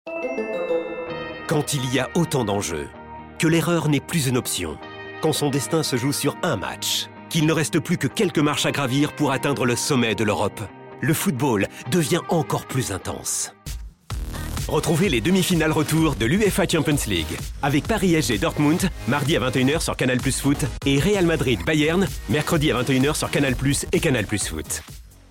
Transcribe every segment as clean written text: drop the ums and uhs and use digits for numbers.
Quand il y a autant d'enjeux, que l'erreur n'est plus une option, quand son destin se joue sur un match, qu'il ne reste plus que quelques marches à gravir pour atteindre le sommet de l'Europe, le football devient encore plus intense. Retrouvez les demi-finales retour de l'UEFA Champions League avec Paris SG Dortmund, mardi à 21h sur Canal+ Foot et Real Madrid Bayern, mercredi à 21h sur Canal+ et Canal+ Foot.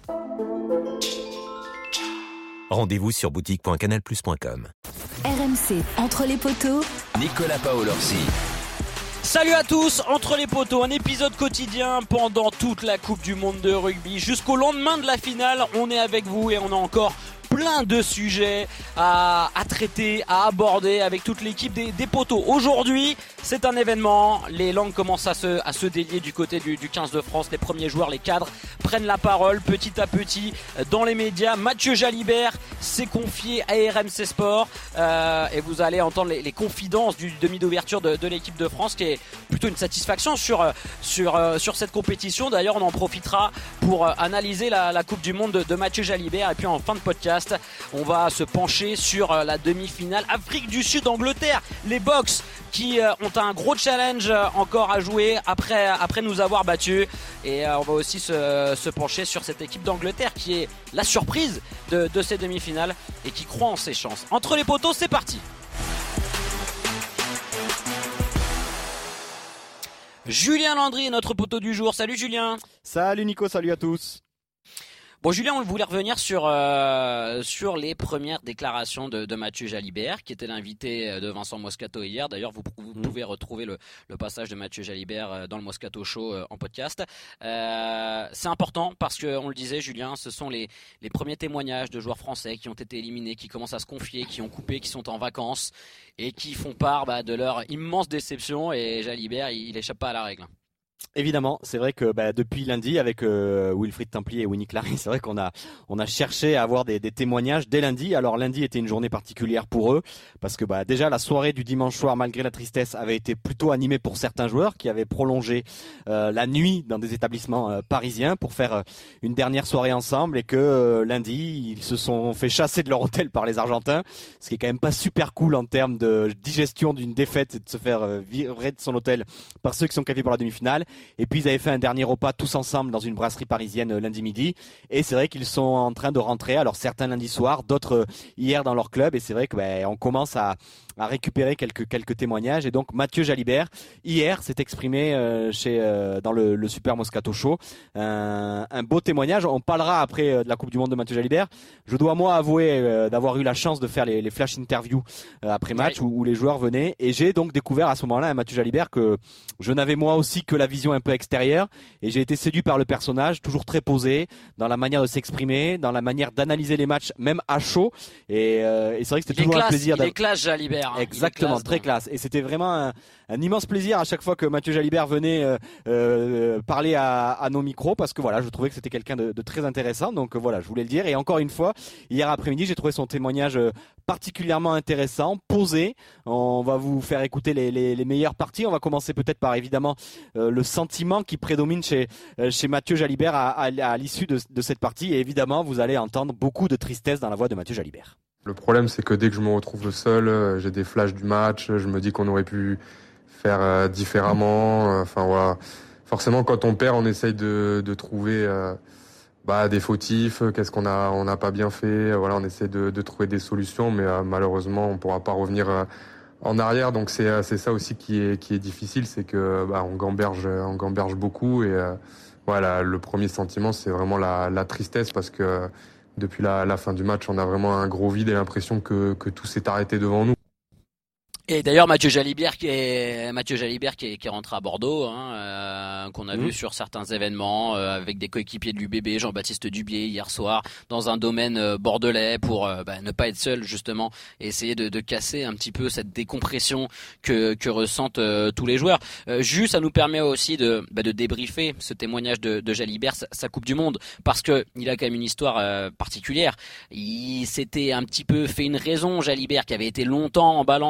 Rendez-vous sur boutique.canalplus.com. RMC, entre les poteaux, Nicolas Paolorsi. Salut à tous, entre les poteaux, un épisode quotidien pendant toute la Coupe du Monde de rugby. Jusqu'au lendemain de la finale, on est avec vous et on a encore plein de sujets à traiter, à aborder avec toute l'équipe des poteaux. Aujourd'hui, c'est un événement. Les langues commencent à se délier du côté du 15 de France. Les premiers joueurs, les cadres, prennent la parole petit à petit dans les médias. Mathieu Jalibert s'est confié à RMC Sport et vous allez entendre les confidences du demi d'ouverture de l'équipe de France, qui est plutôt une satisfaction sur cette compétition. D'ailleurs, on en profitera pour analyser la Coupe du Monde de Mathieu Jalibert. Et puis en fin de podcast, on va se pencher sur la demi-finale Afrique du Sud-Angleterre. Les Box qui ont un gros challenge encore à jouer après nous avoir battus. Et on va aussi se pencher sur cette équipe d'Angleterre qui est la surprise de ces demi-finales et qui croit en ses chances. Entre les poteaux, c'est parti. Julien Landry est notre poteau du jour. Salut Julien. Salut Nico, salut à tous. Bon Julien, on voulait revenir sur les premières déclarations de Mathieu Jalibert, qui était l'invité de Vincent Moscato hier. D'ailleurs, vous pouvez retrouver le passage de Mathieu Jalibert dans le Moscato Show en podcast. C'est important parce que, on le disait Julien, ce sont les premiers témoignages de joueurs français qui ont été éliminés, qui commencent à se confier, qui ont coupé, qui sont en vacances et qui font part de leur immense déception. Et Jalibert, il échappe pas à la règle. Évidemment, c'est vrai que depuis lundi avec Wilfried Templier et Winnie Clary, c'est vrai qu'on a cherché à avoir des témoignages dès lundi. Alors lundi était une journée particulière pour eux parce que déjà la soirée du dimanche soir, malgré la tristesse, avait été plutôt animée pour certains joueurs qui avaient prolongé la nuit dans des établissements parisiens pour faire une dernière soirée ensemble, et que lundi ils se sont fait chasser de leur hôtel par les Argentins, ce qui est quand même pas super cool en termes de digestion d'une défaite, et de se faire virer de son hôtel par ceux qui sont qualifiés pour la demi-finale. Et puis ils avaient fait un dernier repas tous ensemble dans une brasserie parisienne lundi midi. Et c'est vrai qu'ils sont en train de rentrer. Alors certains lundi soir, d'autres hier dans leur club. Et c'est vrai que on commence à récupérer quelques témoignages. Et donc Mathieu Jalibert hier s'est exprimé dans le Super Moscato Show. Un beau témoignage. On parlera après de la Coupe du Monde de Mathieu Jalibert. Je dois moi avouer d'avoir eu la chance de faire les flash interviews après match où les joueurs venaient. Et j'ai donc découvert à ce moment-là un Mathieu Jalibert que je n'avais moi aussi que la vision un peu extérieure, et j'ai été séduit par le personnage, toujours très posé dans la manière de s'exprimer, dans la manière d'analyser les matchs, même à chaud. Et c'est vrai que c'était toujours un plaisir. Il est classe Jalibert. Exactement, classe, très classe. Et c'était vraiment un immense plaisir à chaque fois que Mathieu Jalibert venait parler à nos micros, parce que je trouvais que c'était quelqu'un de très intéressant. Donc je voulais le dire. Et encore une fois, hier après-midi, j'ai trouvé son témoignage particulièrement intéressant, posé. On va vous faire écouter les meilleures parties. On va commencer peut-être par évidemment le sentiment qui prédomine chez Mathieu Jalibert à l'issue de cette partie. Et évidemment, vous allez entendre beaucoup de tristesse dans la voix de Mathieu Jalibert. Le problème, c'est que dès que je me retrouve seul, j'ai des flashs du match, je me dis qu'on aurait pu faire différemment. Forcément, quand on perd, on essaye de trouver des fautifs, qu'est-ce qu'on n'a pas bien fait. On essaie de trouver des solutions, mais malheureusement, on pourra pas revenir en arrière. Donc c'est ça aussi qui est difficile, c'est que on gamberge beaucoup. Et le premier sentiment, c'est vraiment la tristesse, parce que depuis la fin du match, on a vraiment un gros vide et l'impression que tout s'est arrêté devant nous. Et d'ailleurs Mathieu Jalibert qui est rentré à Bordeaux, qu'on a vu sur certains événements avec des coéquipiers de l'UBB, Jean-Baptiste Dubié hier soir, dans un domaine bordelais, pour ne pas être seul justement, et essayer de casser un petit peu cette décompression que ressentent tous les joueurs. Juste, ça nous permet aussi de débriefer ce témoignage de Jalibert, sa Coupe du Monde, parce que il a quand même une histoire particulière. Il s'était un petit peu fait une raison, Jalibert, qui avait été longtemps en balance avec Romain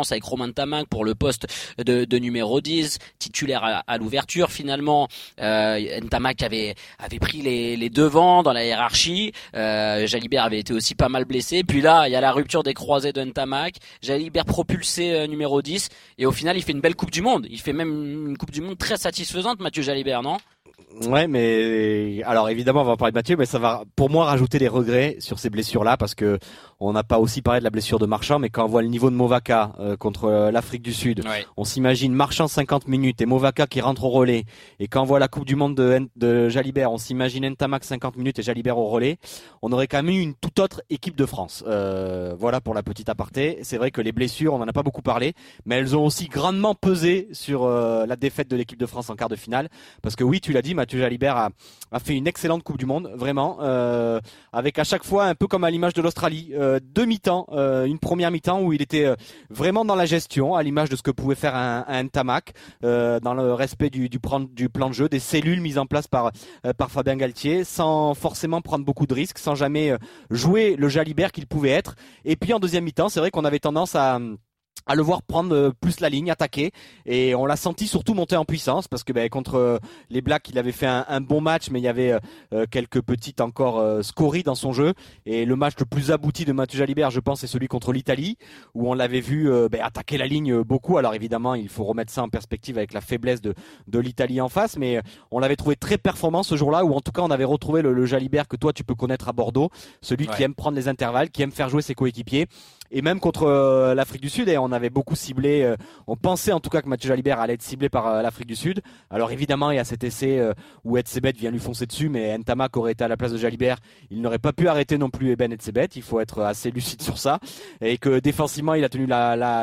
Ntamak pour le poste de numéro 10, titulaire à l'ouverture finalement. Ntamak avait pris les devants dans la hiérarchie. Jalibert avait été aussi pas mal blessé. Puis là, il y a la rupture des croisés de Ntamak. Jalibert propulsé numéro 10. Et au final, il fait une belle Coupe du Monde. Il fait même une Coupe du Monde très satisfaisante, Mathieu Jalibert, non ? Ouais, mais alors évidemment on va en parler de Mathieu, mais ça va pour moi rajouter des regrets sur ces blessures-là, parce que on n'a pas aussi parlé de la blessure de Marchand, mais quand on voit le niveau de Movaka contre l'Afrique du Sud, ouais. On s'imagine Marchand 50 minutes et Movaka qui rentre au relais, et quand on voit la Coupe du Monde de Jalibert, on s'imagine Ntamak 50 minutes et Jalibert au relais, on aurait quand même eu une toute autre équipe de France. Voilà pour la petite aparté. C'est vrai que les blessures, on en a pas beaucoup parlé, mais elles ont aussi grandement pesé sur la défaite de l'équipe de France en quart de finale, parce que oui, tu l'as dit, Mathieu Jalibert a fait une excellente Coupe du Monde, vraiment, avec à chaque fois un peu comme à l'image de l'Australie, deux mi-temps, une première mi-temps où il était vraiment dans la gestion, à l'image de ce que pouvait faire un Ntamak, dans le respect du plan de jeu, des cellules mises en place par Fabien Galtier, sans forcément prendre beaucoup de risques, sans jamais jouer le Jalibert qu'il pouvait être. Et puis en deuxième mi-temps, c'est vrai qu'on avait tendance à le voir prendre plus la ligne, attaquer, et on l'a senti surtout monter en puissance, parce que contre les Blacks il avait fait un bon match, mais il y avait quelques petites encore scories dans son jeu, et le match le plus abouti de Mathieu Jalibert, je pense, c'est celui contre l'Italie, où on l'avait vu attaquer la ligne beaucoup. Alors évidemment il faut remettre ça en perspective avec la faiblesse de l'Italie en face, mais on l'avait trouvé très performant ce jour-là, où en tout cas on avait retrouvé le Jalibert que toi tu peux connaître à Bordeaux, celui qui aime prendre les intervalles, qui aime faire jouer ses coéquipiers. Et même contre l'Afrique du Sud, et on avait beaucoup ciblé, on pensait en tout cas que Mathieu Jalibert allait être ciblé par l'Afrique du Sud. Alors évidemment il y a cet essai où Etzebeth vient lui foncer dessus, mais Ntamak aurait été à la place de Jalibert, il n'aurait pas pu arrêter non plus Eben Etzebeth. Il faut être assez lucide sur ça, et que défensivement il a tenu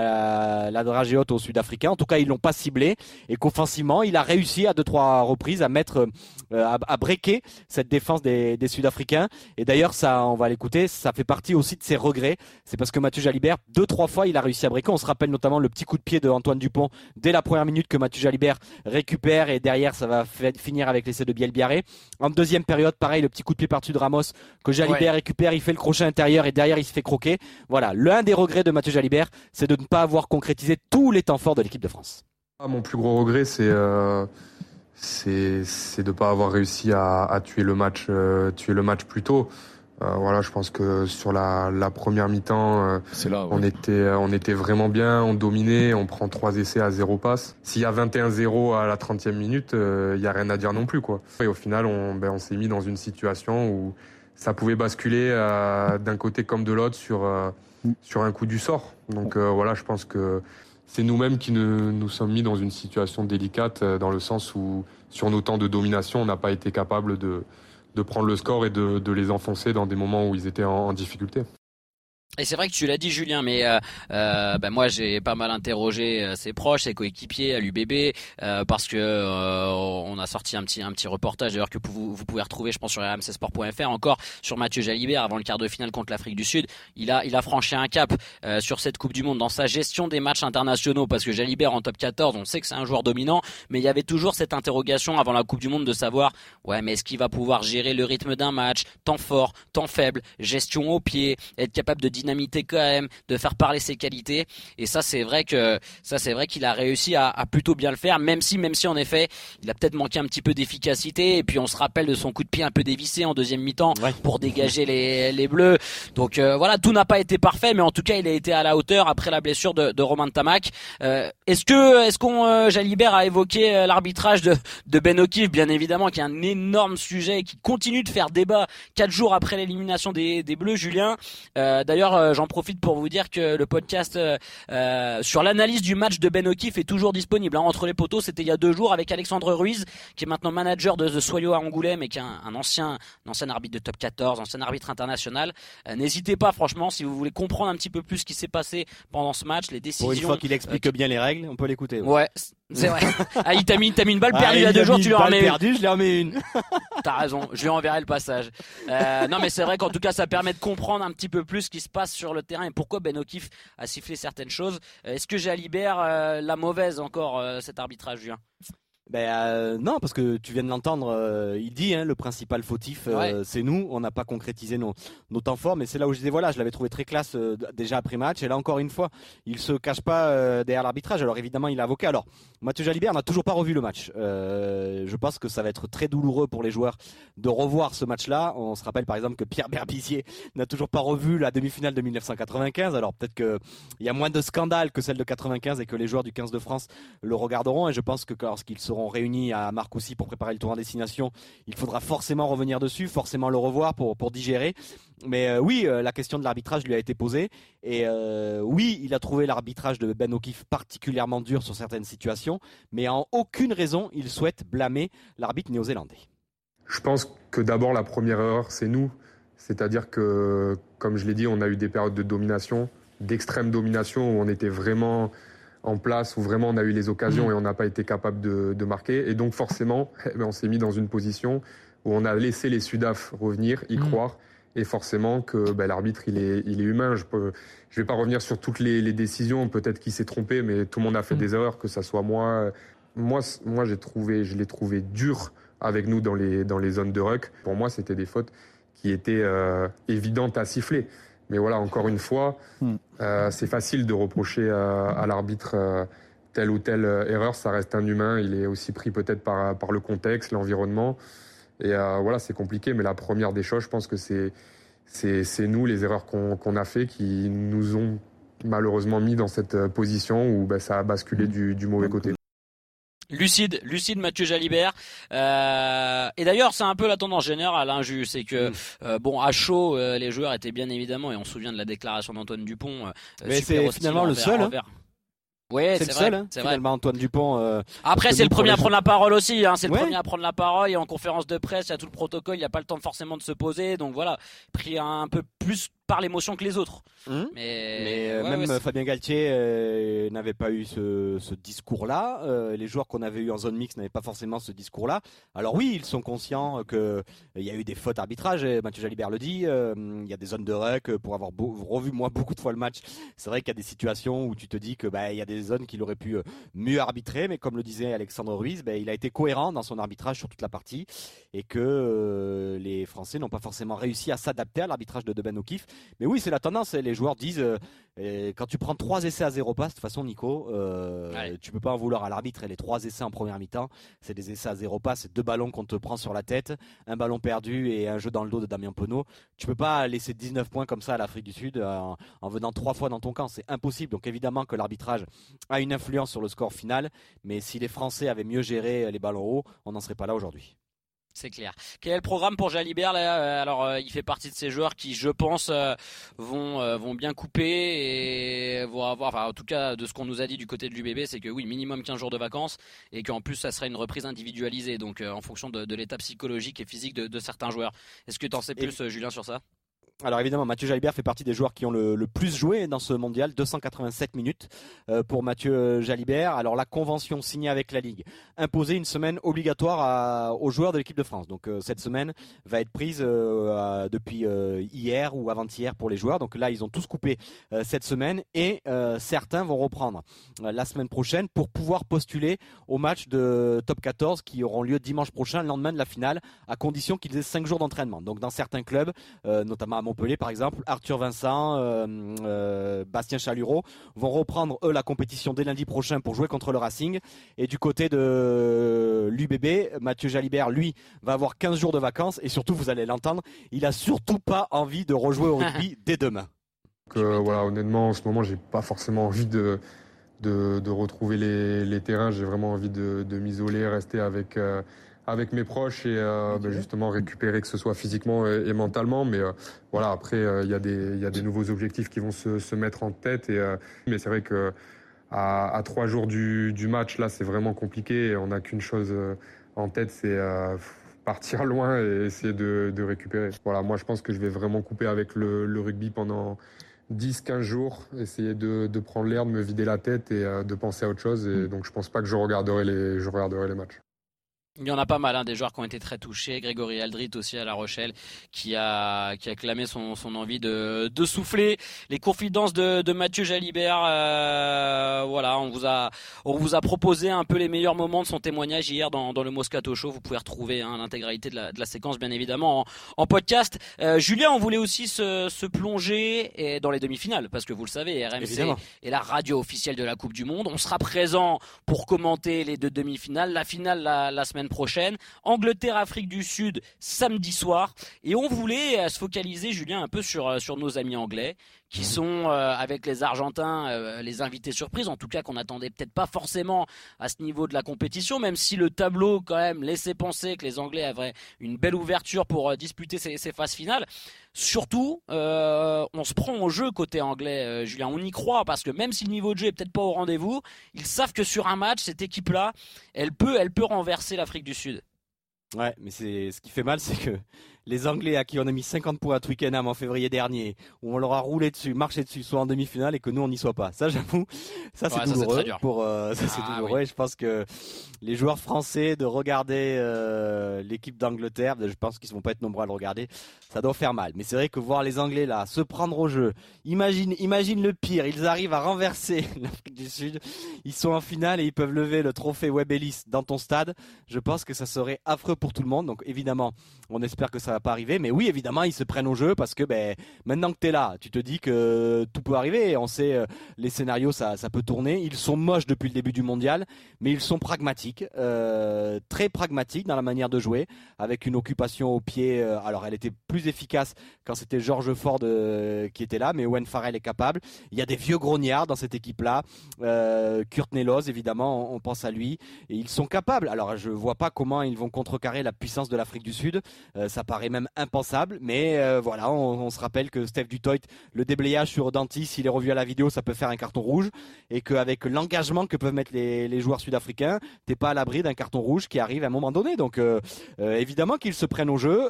la dragée haute aux Sud-Africains. En tout cas ils l'ont pas ciblé, et qu'offensivement il a réussi à 2-3 reprises à mettre à breaker cette défense des Sud-Africains. Et d'ailleurs ça, on va l'écouter, ça fait partie aussi de ses regrets. C'est parce que Mathieu Jalibert, 2-3 fois il a réussi à breaker. On se rappelle notamment le petit coup de pied de Antoine Dupont dès la première minute que Mathieu Jalibert récupère, et derrière ça va finir avec l'essai de Biel Biarré. En deuxième période, pareil, le petit coup de pied par-dessus de Ramos que Jalibert récupère, il fait le crochet intérieur et derrière il se fait croquer. Voilà, l'un des regrets de Mathieu Jalibert, c'est de ne pas avoir concrétisé tous les temps forts de l'équipe de France. Mon plus gros regret, c'est de ne pas avoir réussi à tuer le match plus tôt. Voilà, je pense que sur la première mi-temps, on était vraiment bien, on dominait, on prend 3 essais à 0 passe. S'il y a 21-0 à la 30e minute, il y a rien à dire non plus, quoi. Et au final, on s'est mis dans une situation où ça pouvait basculer d'un côté comme de l'autre sur un coup du sort. Donc voilà, je pense que c'est nous-mêmes qui nous sommes mis dans une situation délicate, dans le sens où sur nos temps de domination, on n'a pas été capable de prendre le score et de les enfoncer dans des moments où ils étaient en difficulté. Et c'est vrai que tu l'as dit, Julien, mais moi j'ai pas mal interrogé ses proches, ses coéquipiers à l'UBB, parce que on a sorti un petit reportage d'ailleurs que vous pouvez retrouver, je pense, sur rmcsport.fr, encore sur Mathieu Jalibert avant le quart de finale contre l'Afrique du Sud. Il a franchi un cap sur cette Coupe du Monde dans sa gestion des matchs internationaux, parce que Jalibert en top 14, on sait que c'est un joueur dominant, mais il y avait toujours cette interrogation avant la Coupe du Monde de savoir mais est-ce qu'il va pouvoir gérer le rythme d'un match, temps fort, temps faible, gestion au pied, être capable de dynamité quand même, de faire parler ses qualités. Et ça c'est vrai qu'il a réussi à plutôt bien le faire, même si en effet il a peut-être manqué un petit peu d'efficacité. Et puis on se rappelle de son coup de pied un peu dévissé en deuxième mi-temps pour dégager les Bleus. Donc voilà, tout n'a pas été parfait, mais en tout cas il a été à la hauteur après la blessure de Romain Ntamak. Est-ce qu'on Jalibert a évoqué l'arbitrage de Ben O'Keefe, bien évidemment, qui est un énorme sujet qui continue de faire débat 4 jours après l'élimination des Bleus, Julien. D'ailleurs j'en profite pour vous dire que le podcast sur l'analyse du match de Ben O'Keefe est toujours disponible, Entre les poteaux. C'était il y a 2 jours avec Alexandre Ruiz, qui est maintenant manager de Soyo à Angoulême, et qui est un ancien arbitre de top 14, ancien arbitre international. N'hésitez pas, franchement, si vous voulez comprendre un petit peu plus ce qui s'est passé pendant ce match, les décisions. Pour une fois qu'il explique bien les règles, on peut l'écouter. Ouais, c'est vrai. Il t'a mis une balle perdue il y a 2 jours, tu lui en remets une. Je lui en remets une. T'as raison, je lui enverrai le passage. Non, mais c'est vrai qu'en tout cas ça permet de comprendre un petit peu plus ce qui se passe sur le terrain et pourquoi Ben O'Keefe a sifflé certaines choses. Est-ce que Jalibert la mauvaise encore cet arbitrage, Julien? Non, parce que tu viens de l'entendre, il dit le principal fautif c'est nous, on n'a pas concrétisé nos temps forts, mais c'est là où je disais voilà, je l'avais trouvé très classe déjà après match, et là encore une fois il se cache pas derrière l'arbitrage. Alors évidemment il est avocat. Alors Mathieu Jalibert n'a toujours pas revu le match, je pense que ça va être très douloureux pour les joueurs de revoir ce match-là. On se rappelle par exemple que Pierre Berbizier n'a toujours pas revu la demi-finale de 1995, alors peut-être qu'il y a moins de scandales que celle de 95 et que les joueurs du 15 de France le regarderont, et je pense que lorsqu'ils seront réunis à Marcoussis pour préparer le tour en destination, il faudra forcément revenir dessus, forcément le revoir pour digérer. Mais la question de l'arbitrage lui a été posée, et il a trouvé l'arbitrage de Ben O'Keefe particulièrement dur sur certaines situations, mais en aucune raison il souhaite blâmer l'arbitre néo-zélandais. Je pense que d'abord la première erreur c'est nous, c'est-à-dire que comme je l'ai dit, on a eu des périodes de domination, d'extrême domination où on était vraiment en place, où vraiment on a eu les occasions et on n'a pas été capable de marquer. Et donc forcément, on s'est mis dans une position où on a laissé les Sudaf revenir, y croire. Et forcément que l'arbitre, il est humain. Je vais pas revenir sur toutes les décisions. Peut-être qu'il s'est trompé, mais tout le monde a fait des erreurs, que ça soit moi. Moi, je l'ai trouvé dur avec nous dans les zones de ruck. Pour moi, c'était des fautes qui étaient évidentes à siffler. Mais voilà, encore une fois, c'est facile de reprocher à l'arbitre telle ou telle erreur. Ça reste un humain. Il est aussi pris peut-être par le contexte, l'environnement. Et c'est compliqué. Mais la première des choses, je pense que c'est nous, les erreurs qu'on a fait, qui nous ont malheureusement mis dans cette position où ça a basculé du mauvais côté. Lucide Mathieu Jalibert. Et d'ailleurs, c'est un peu la tendance générale, c'est que à chaud, les joueurs étaient bien évidemment, et on se souvient de la déclaration d'Antoine Dupont. Mais c'est finalement le seul. Ouais, c'est le seul, c'est finalement Antoine Dupont. Après, c'est le premier à prendre la parole aussi. C'est le premier à prendre la parole. Et en conférence de presse, il y a tout le protocole. Il n'y a pas le temps forcément de se poser. Donc voilà, pris un peu plus par l'émotion que les autres. Mais Fabien Galtier n'avait pas eu ce discours-là. Les joueurs qu'on avait eu en zone mixte n'avaient pas forcément ce discours-là. Alors oui, ils sont conscients qu'il y a eu des fautes arbitrage. Mathieu Jalibert le dit. Il y a des zones de ruck. Pour avoir revu moi beaucoup de fois le match, c'est vrai qu'il y a des situations où tu te dis que il y a des zones qu'il aurait pu mieux arbitrer. Mais comme le disait Alexandre Ruiz, il a été cohérent dans son arbitrage sur toute la partie, et que les Français n'ont pas forcément réussi à s'adapter à l'arbitrage de Ben O'Keefe. Mais oui, c'est la tendance. Les joueurs disent quand tu prends 3 essais à 0 passe, de toute façon, Nico, tu peux pas en vouloir à l'arbitre. Et les 3 essais en première mi-temps, c'est des essais à 0 passe, c'est 2 ballons qu'on te prend sur la tête, un ballon perdu et un jeu dans le dos de Damien Penaud. Tu peux pas laisser 19 points comme ça à l'Afrique du Sud en venant 3 fois dans ton camp, c'est impossible. Donc évidemment que l'arbitrage a une influence sur le score final, mais si les Français avaient mieux géré les ballons hauts, on n'en serait pas là aujourd'hui. C'est clair. Quel est le programme pour Jalibert là? Alors il fait partie de ces joueurs qui, je pense, vont bien couper et vont avoir, en tout cas de ce qu'on nous a dit du côté de l'UBB, c'est que oui, minimum 15 jours de vacances, et qu'en plus ça serait une reprise individualisée, donc en fonction de l'état psychologique et physique de certains joueurs. Est-ce que tu en sais plus, Julien, sur ça? Alors évidemment, Mathieu Jalibert fait partie des joueurs qui ont le plus joué dans ce mondial, 287 minutes pour Mathieu Jalibert. Alors la convention signée avec la Ligue imposait une semaine obligatoire aux joueurs de l'équipe de France. Donc cette semaine va être prise depuis hier ou avant-hier pour les joueurs. Donc là, ils ont tous coupé cette semaine, et certains vont reprendre la semaine prochaine pour pouvoir postuler au match de top 14 qui auront lieu dimanche prochain, le lendemain de la finale, à condition qu'ils aient 5 jours d'entraînement. Donc dans certains clubs, notamment à Montpellier par exemple, Arthur Vincent, Bastien Chalureau vont reprendre eux la compétition dès lundi prochain pour jouer contre le Racing. Et du côté de l'UBB, Mathieu Jalibert, lui, va avoir 15 jours de vacances, et surtout, vous allez l'entendre, il a surtout pas envie de rejouer au rugby dès demain. Honnêtement, en ce moment, j'ai pas forcément envie de retrouver les terrains. J'ai vraiment envie de m'isoler, rester avec mes proches et justement récupérer, que ce soit physiquement et mentalement. Mais après, il y a des nouveaux objectifs qui vont se mettre en tête. Mais c'est vrai que à 3 jours du match, là, c'est vraiment compliqué. Et on n'a qu'une chose en tête, c'est partir loin et essayer de récupérer. Voilà, moi, je pense que je vais vraiment couper avec le rugby pendant 10-15 jours, essayer de prendre l'air, de me vider la tête et de penser à autre chose. Et donc, je pense pas que je regarderai les matchs. Il y en a pas mal, des joueurs qui ont été très touchés. Grégory Aldrit aussi à La Rochelle, qui a clamé son envie de souffler. Les confidences de Mathieu Jalibert. Voilà, on vous a proposé un peu les meilleurs moments de son témoignage hier dans le Moscato Show. Vous pouvez retrouver l'intégralité de la séquence, bien évidemment, en podcast. Julien, on voulait aussi se plonger dans les demi-finales, parce que vous le savez, RMC Évidemment. est la radio officielle de la Coupe du Monde. On sera présent pour commenter les 2 demi-finales, la finale la semaine prochaine, Angleterre-Afrique du Sud samedi soir, et on voulait se focaliser, Julien, un peu sur nos amis anglais qui sont avec les Argentins les invités surprises, en tout cas qu'on n'attendait peut-être pas forcément à ce niveau de la compétition, même si le tableau quand même laissait penser que les Anglais avaient une belle ouverture pour disputer ces phases finales. Surtout, on se prend au jeu côté anglais, Julien, on y croit, parce que même si le niveau de jeu est peut-être pas au rendez-vous, ils savent que sur un match, cette équipe-là, elle peut renverser l'Afrique du Sud. Ouais, mais ce qui fait mal, c'est que les Anglais à qui on a mis 50 points à Twickenham en février dernier, où on leur a marché dessus, soit en demi-finale, et que nous on n'y soit pas. Ça, j'avoue, ça c'est douloureux. C'est douloureux. Oui. Et je pense que les joueurs français de regarder l'équipe d'Angleterre, je pense qu'ils ne vont pas être nombreux à le regarder, ça doit faire mal. Mais c'est vrai que voir les Anglais là se prendre au jeu, imagine le pire, ils arrivent à renverser l'Afrique du Sud, ils sont en finale et ils peuvent lever le trophée Webb Ellis dans ton stade. Je pense que ça serait affreux pour tout le monde. Donc évidemment, on espère que ça va pas arriver, mais oui, évidemment, ils se prennent au jeu parce que maintenant que tu es là, tu te dis que tout peut arriver. On sait les scénarios, ça peut tourner. Ils sont moches depuis le début du mondial, mais ils sont pragmatiques, très pragmatiques dans la manière de jouer, avec une occupation au pied. Alors, elle était plus efficace quand c'était George Ford qui était là, mais Owen Farrell est capable. Il y a des vieux grognards dans cette équipe-là. Kurt Nelos, évidemment, on pense à lui, et ils sont capables. Alors, je vois pas comment ils vont contrecarrer la puissance de l'Afrique du Sud. Ça paraît même impensable, mais voilà, on se rappelle que Steph Dutoit, le déblayage sur Danty, s'il est revu à la vidéo, ça peut faire un carton rouge, et qu'avec l'engagement que peuvent mettre les joueurs sud-africains, t'es pas à l'abri d'un carton rouge qui arrive à un moment donné. Donc évidemment qu'ils se prennent au jeu.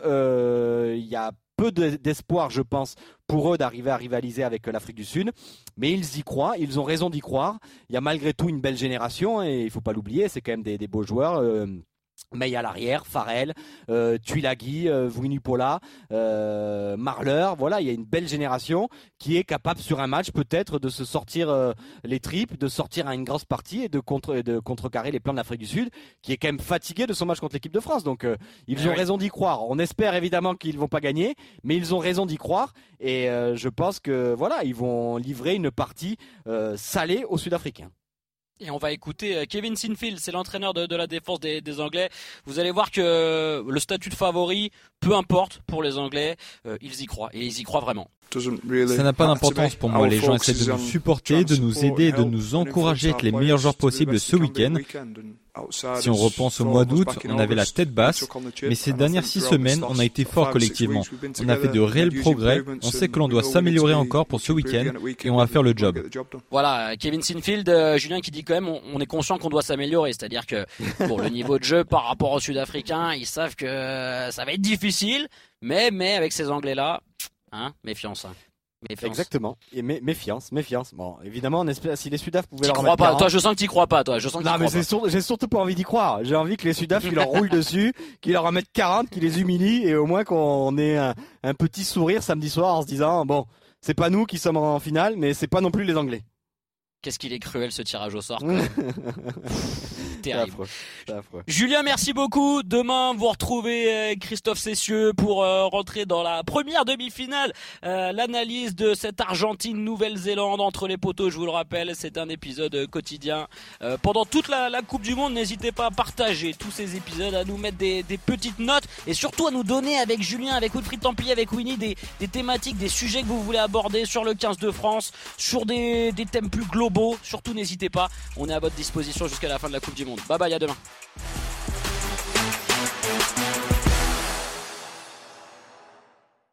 Il y a peu d'espoir, je pense, pour eux d'arriver à rivaliser avec l'Afrique du Sud, mais ils y croient, ils ont raison d'y croire. Il y a malgré tout une belle génération, et il faut pas l'oublier, c'est quand même des beaux joueurs. May à l'arrière, Farrell, Tuilagi, Vunipola, Marler, voilà, il y a une belle génération qui est capable sur un match peut-être de se sortir les tripes, de sortir à une grosse partie et de contrecarrer les plans de l'Afrique du Sud, qui est quand même fatigué de son match contre l'équipe de France. Donc ils ont raison d'y croire. On espère évidemment qu'ils vont pas gagner, mais ils ont raison d'y croire, et je pense que voilà, ils vont livrer une partie salée aux Sud-Africains. Et on va écouter Kevin Sinfield, c'est l'entraîneur de la défense des Anglais. Vous allez voir que le statut de favori, peu importe pour les Anglais, ils y croient, et ils y croient vraiment. Ça n'a pas d'importance pour moi. Les gens essaient de nous supporter, de nous aider, de nous encourager avec les meilleurs joueurs possibles ce week-end. Si on repense au mois d'août, on avait la tête basse, mais ces dernières 6 semaines, on a été fort collectivement. On a fait de réels progrès, on sait que l'on doit s'améliorer encore pour ce week-end, et on va faire le job. Voilà, Kevin Sinfield, Julien qui dit quand même, on est conscient qu'on doit s'améliorer, c'est-à-dire que pour le niveau de jeu par rapport aux Sud-Africains, ils savent que ça va être difficile, mais avec ces Anglais-là, méfiance. Méfiance. Exactement. Et méfiance. Bon, évidemment, on espère si les Sudaf pouvaient leur remettre 40. Toi, je sens que t'y crois pas, toi. Non, mais j'ai surtout pas envie d'y croire. J'ai envie que les Sudaf, ils leur roulent dessus, qu'ils leur en mettent 40, qu'ils les humilient, et au moins qu'on ait un petit sourire samedi soir en se disant, bon, c'est pas nous qui sommes en finale, mais c'est pas non plus les Anglais. Qu'est-ce qu'il est cruel ce tirage au sort. Terrible. C'est affreux. Julien, merci beaucoup. Demain, vous retrouvez Christophe Cessieux pour rentrer dans la première demi-finale. L'analyse de cette Argentine-Nouvelle-Zélande entre les poteaux, je vous le rappelle, c'est un épisode quotidien. Pendant toute la Coupe du Monde, n'hésitez pas à partager tous ces épisodes, à nous mettre des petites notes, et surtout à nous donner avec Julien, avec Wilfried Templier, avec Winnie, des thématiques, des sujets que vous voulez aborder sur le 15 de France, sur des thèmes plus globaux. Surtout n'hésitez pas, on est à votre disposition jusqu'à la fin de la Coupe du Monde. Bye bye, à demain.